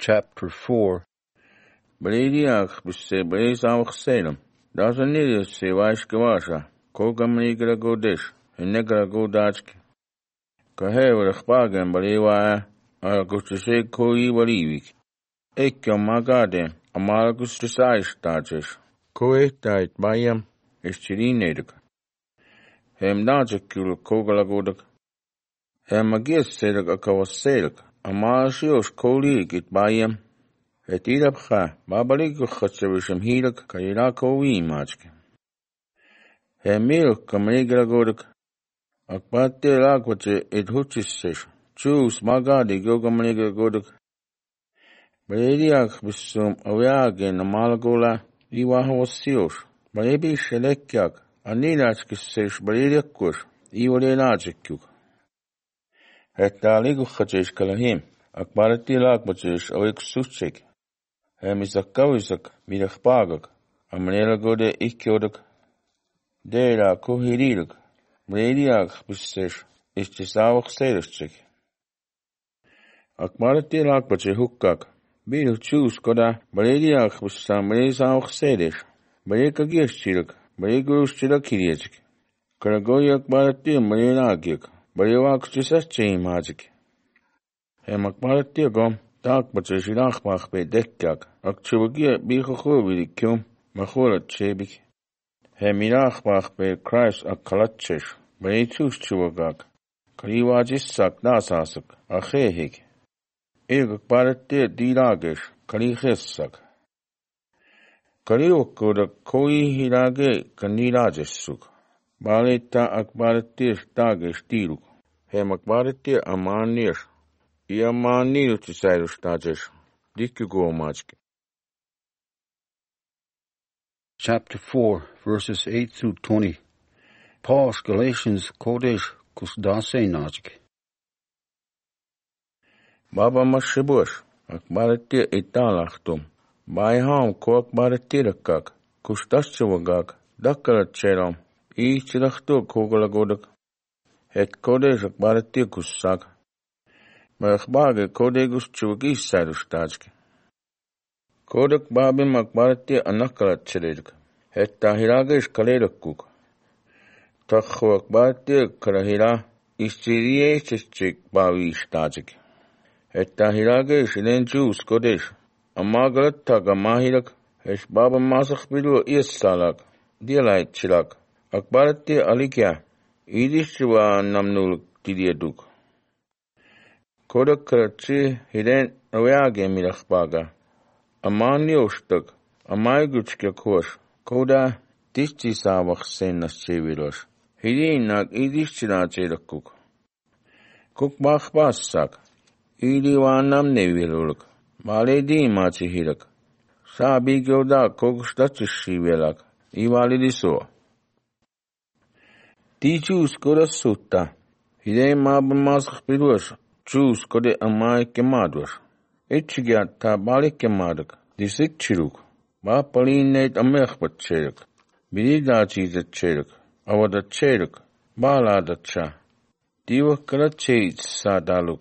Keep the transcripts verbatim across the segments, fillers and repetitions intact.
Chapter four. Belidiach bisse beis auch selem. Das er nicht se weiß gewasha. Kogam nigra godish. Negra godachki. Kahever khpagen beliwa a gustse koi walivik. Ekki magade amal gustse stages. Koi tait bayam is chirinedig. Hem najekul kogalagodak. Hem magis sedek akawassedek. Amal shios koli git bayam. Het idabcha, babalik gachtsevisham hirak, kairako imachke. He milk kamanigragodak, akpate lakwache it huchisesh, choose magadi gogamanigragodak. Balediak bisum aviagen amalagola, iwaha wasios, balebi shelekyak, aninachkisesh balediakush, iwalenachikuk. Het taligu gachtesh kalahim, akparati lakwachesh awik suchek. Hem is a kawisak, middag pagak, a manera gode ikkiodak, dera kohiridak, mrediak bisesh, is de savag stedestrik. Akmarati lakbache hukkak, bidu choose koda, mrediak bisam mrezavag stedesh, mreka gierstirak, mregurstirak hirietsik. Karagoyak barati mrenagiak, mrewak chisasche magic. Hem akmarati gom. Tak bache shirach mach be dekkak. Ak chubagia bi khowili kyum makholat chebik. He mirach mach be Christ ak kalachesh. Be chus chubagak. Kaliwajis sak nasasak. Akhehik. Irg parate diragesh. Kalikhessak. Kaliwkoda koi hirage kanirajesuk. Baleta ak parate stagesh tiruk. He makbarate amanish. Iamani utisairu stages. Dikugo machke. Chapter four, verses eight through twenty. Paul's Galatians Kodesh Kusdase Najk. Baba mashibush. Akbarati italachtum. Baiham ko akbaratirakak. Kustashavagak. Dakaracheram. I chirachtu kogalagodak. Het Kodesh akbarati kussak. Machbage kodegus chugis sairustachke. Kodak babim makbarati anakalat cheredk. Het tahiragesh kalerakuk. Takho akbarati karahira istirie chik bavistachke. Het tahiragesh lenjus kodesh. Amagalat tagamahirak. Hesh baba masach bidu isalak. Dialait chilak. Akbarati alikya. Idishwa namnul tidiaduk. Kodak karachi hiden awyage milachbaga. Amani ostak. Amai gutske kosh. Koda disti savach senas chevilos. Hidin nag idishchina cherakuk. Kuk bach bassak. Idi wanam neviluluk. Male di machi hirak. Sabi gyoda kogustachis velak. Ivali diso. Tichus kodas sutta. Hiden mabamasach pirush. Choose kode amai kemadur. Itchigat ta bali kemadak. Disik chiruk. Ba palinet amechbat cherik. Bidida chizat cherik. Awada cherik. Bala datcha. Diwa kala chait sadaluk.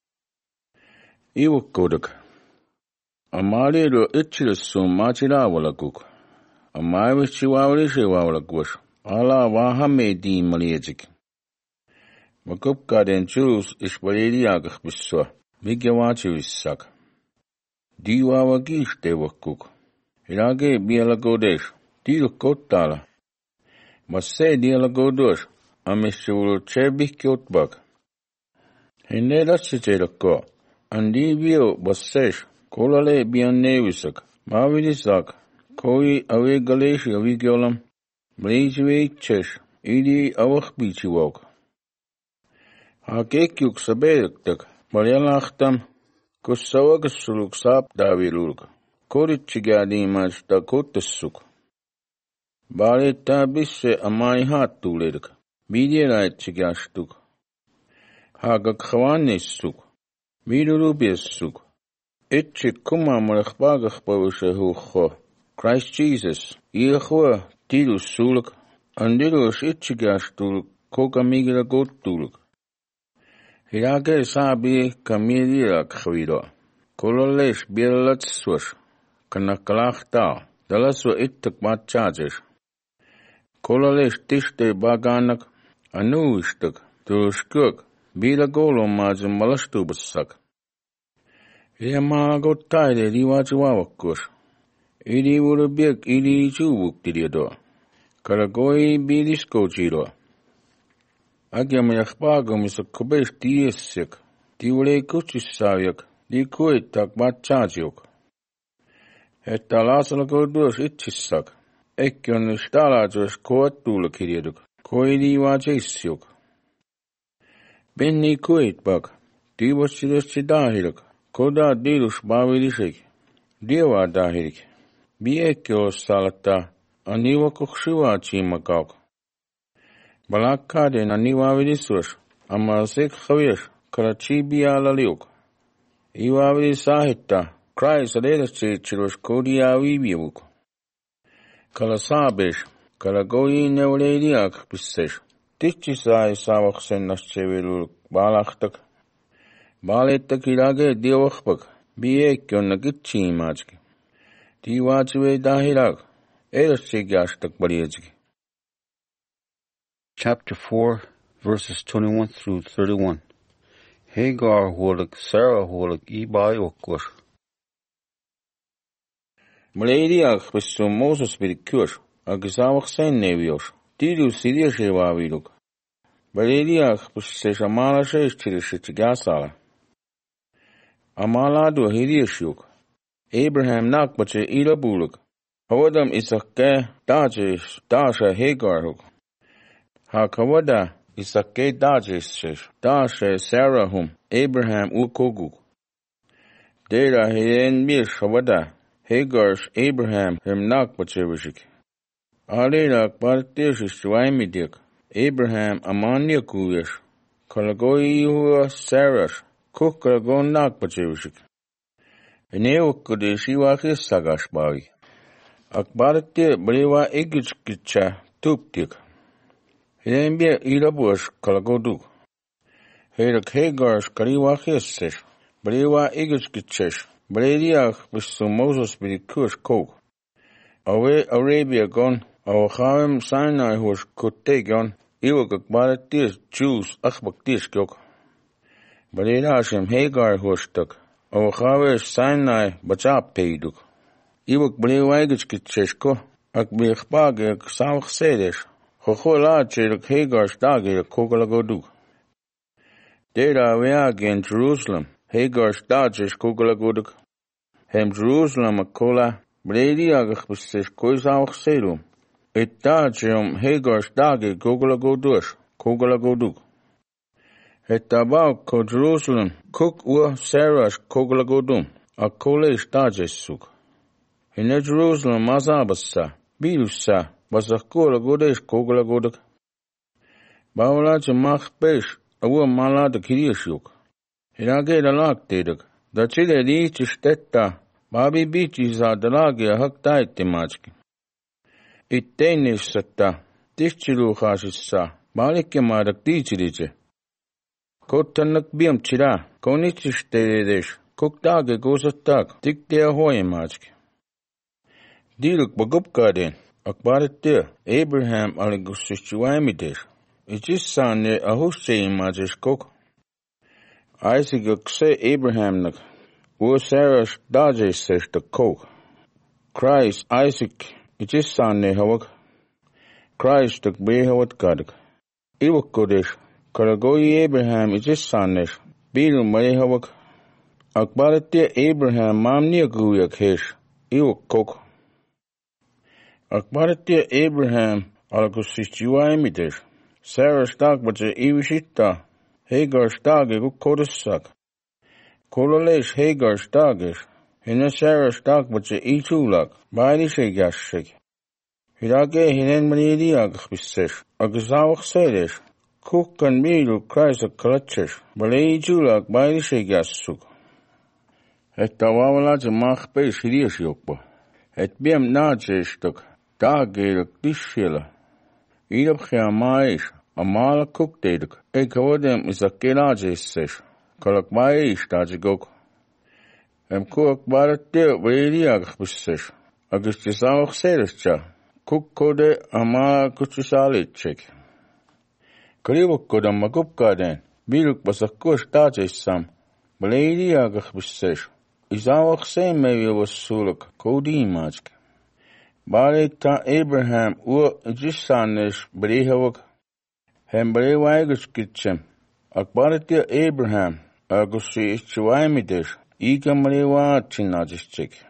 Iwa kodak. Amali ro itchirisum machira walakuk. Amai vichiwawali shewawalakush. Ala wahame di maliajik. Makup kaden chus ishbalediagach biswa. Bigyawachi vissak. Diwa wagish de wakuk. Hirage biela godesh. Diru kotala. Masse diela godosh. Amishulu chebik kyotbak. Hene rachicherako. Andi vio basesh. Kolale bian nevisak. Mavidisak. Koi ave galesh avigyolam. Mleijwe chesh. Idi awach bichiwok. Hakekyuk sabedaktak, Marialachtam, Kusawagasuluk sap davilulk, Korichigadi mach da kotasuk. Bareta bisse amai hat tuledik, Bidielait chigastuk. Hagakhawanisuk, Bidurubiasuk. Itchik kuma malachbagach pavushahucho, Christ Jesus, Iachwa, Tidus suluk, Andilus itchigastul, Kokamigra gotuluk. Hirage sabi kamiri khwiro. Kolalesh bielats kanakalachta, dalaso ittak matchajes. Kolalesh tishte baganak, anuishtak, tuskuk, bila golomazin malastubassak. Yama got tide, diwachwakus. Idi would a big, idi chubuk didiado. Karagoi bilisko chiro. Agyamyachbagum is a kubesh diesik. Diwle kuchisayak, di kuitak matchajuk. Että lasala kodus itchisak. Ekkion stalajus koettula kirjeduk. Koidi vajaisjuk. Benni kuitbak. Divosidussi dahilak. Koda dilus bavilisik. Dieva dahilik. Biekkios salata. Anivakuk shivachimakak. Balakkaden anivavilisuus. Amasik khavish. Karachi bialaliuk. Ivavilis sahitta. Christ adelachichirus kodia vivivuk. Kalasabish, kalagoi neulediak pissesh. Tichisai savaksen nasceviluk balachtak. Balettak ilage diovachpak. Biekkion nagitchiimajki. Divachive dahilag. Edachigastak bariajki. Chapter four, verses twenty-one through thirty-one. Hagar holik, Sarah holik, Ibai okkosh. Mlediak pisum Moses bidikush, agisavak sen nevios. Tidu sidiash evaviluk. Mlediak pissesh amala shesh tirishitigasala. Amaladu hidiashuk. Abraham nakbache ilabuluk. Hawadam isakke dajish dasha Hagarhuk. Hakawada isakke dajish dasha Sarahum. Abraham ukoguk. Dera hien mish hawada. Hagar's Abraham him nakbachevishik. Alelak barteshish juaimidik. Abraham amaniakuyesh. Kalagoi hua Sarash. Kuk kalagon nakbachevishik. Eneukade shivakis sagashbagi. Akbarate brewa egichkicha tuptik. Hembia ilabush kalagoduk. Herak Hagar's kariwakis brewa egichkichesh. Brediach bisum Moses bidikush kok. Awe Arabia gon, awachavim Sinai hush kutegon, iwagak baratis Jews achbaktis kok. Bredashim Hagar hushtak, awachavish Sinai bachap peiduk. Iwak brewaigich kitcheshko, ak bichbage ak savach sedesh, chocholatchedak Hagar stagir kogalagoduk. Dera weag in Jerusalem, Hagar stagish kogalagoduk. Hem Jerusalem akola, bredi agach besish koizavach serum. Et dagium Hagar stagi kogalagodush, kogalagoduk. Et tabau ko Jerusalem, kuk ua Sarash kogalagodum, akole stagesuk. Hine Jerusalem mazabassa, bilussa, basakola godesh kogalagoduk. Baulache machbesh, awa malada kirishuk. Hinage dalak dedak. Da chile lichi stetta, babi bichi za dalagi a hakta ittimajki. Ittenish satta, tichilu khashissa, balike madak tichiliche. Kottanak biam chira, konichish teredesh, kuktage gosattak, tikte ahoy majki. Diluk bagupkaden, akbaratte, Abraham aligusishuamidesh. Ichisane ahusche imajesh kok. Isaac akse Abraham nak, u Sarah daje sesh the kok. Christ Isaac ichisane hawak. Christ tak be hawat kadak. Iwak kodesh, karagoyi Abraham ichisanesh, bilu may hawak. Akbarate Abraham mamni aguyak hesh, iwak kok. Akbarate Abraham alakusishiwa imidesh. Sarah stak bache iwishita. Hagar stage gukodusak. Kolalesh Hagar stagish. Hina Sarah stak bache ichulak. Baili shegashik. Hirage hinen manidi agbisesh. Agzawak sedesh. Kukan milu Christ kalachesh. Bale ichulak baili shegasuk. Et tawawalaje machbesh hirish yokba. Et biem najeshtuk. Dagelak dishila. Idab khiamaish. Amala kuktedik. Ek hodem is a kelaje sesh. Kalak maish tajigok. Em kuak barat teo Valeriag bussesh. Agus tisawach serescha. Kuk kode ama kuchusalitchik. Karibuk kodam magupkaden. Biluk basakush tajessam. Valeriag bussesh. Isawach se mevi was suluk kodimajk. Barik ta Abraham ua jisanish brehawak. Hem brewaigus kitchem. Ak baratia Abraham. Agus si ichwaimidish. Ika mrewa chinajishchik.